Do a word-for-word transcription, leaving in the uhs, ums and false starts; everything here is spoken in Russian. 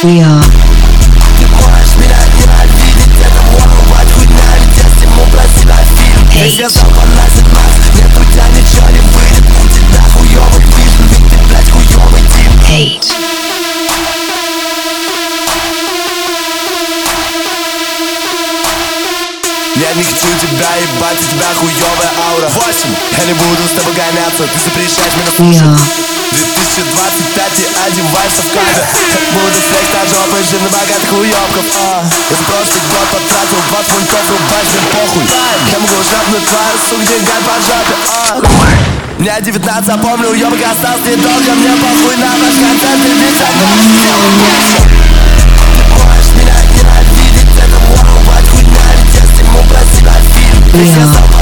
We are. Ты можешь меня ненавидеть, это можно быть хуйня, ведь я сниму про себя фильм. Если я сам поносит нас, нет, у тебя ничего не выйдет. У тебя хуёвый вижн, ведь ты, блядь, хуёвый тип. Eight. Я не хочу тебя ебать, у тебя хуёвая аура. Восемь. Я не буду с тобой гоняться, ты запрещаешь меня слушать. две тысячи двадцать пять и одеваешься в кадр. Буду флекс на жопы, жив на богатых уёбков. а. Я за прошлый год потратил двадцать пунктов, рубашь, мне похуй. Я могу жопнуть твою сук деньгами по жопе. а. Мне девятнадцать, а помню, уёбок остался недолго. Мне похуй на ваш контент, и ведь одно сделал больше. Ты можешь меня ненавидеть, это может быть хуйня, ведь я сниму про себя фильм. Ты